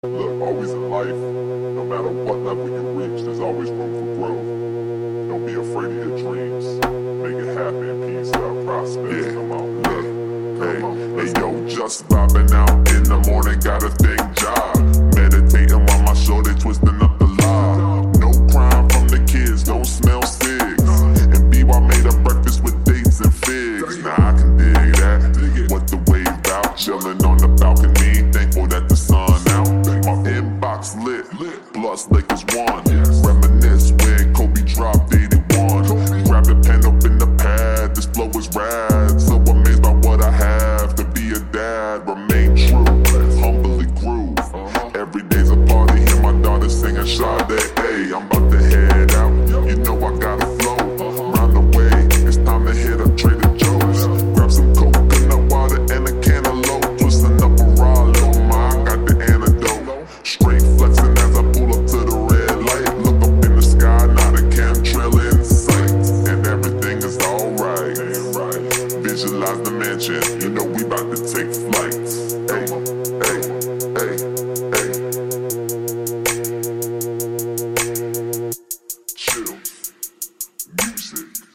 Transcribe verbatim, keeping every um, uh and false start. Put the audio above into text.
Look, always in life, no matter what level you reach, there's always room for growth. Don't be afraid of your dreams. Make it happen, peace, love, prosperity. Yeah. Come on, look, hey, hey, yo, just vibing out in the morning, got a thing job. Meditating while my shorty twisting up the law. No crime from the kids, don't smell cigs. And B Y made a breakfast with dates and figs. Now I can dig that. What the wave out, chilling on the balcony, thankful that the sun out. My inbox lit, plus Lakers won. Reminisce when Kobe dropped eighty-one. Grab the pen, open the pad, this flow is rad. So amazed by what I have to be a dad. Remain true, humbly groove. Every day's a party, hear my daughter singing Sade. Hey, I'm about to head out, you know I gotta flow. Round the way, it's time to hit up Trader Joe's. Grab some coconut water and a cantaloupe. Twisting up a raw little ma, I got the antidote. Straight flexing as I pull up to the red light. Look up in the sky, not a chemtrail in sight. And everything is alright. Visualize the mansion, you know we about to take flights. Hey, hey, hey.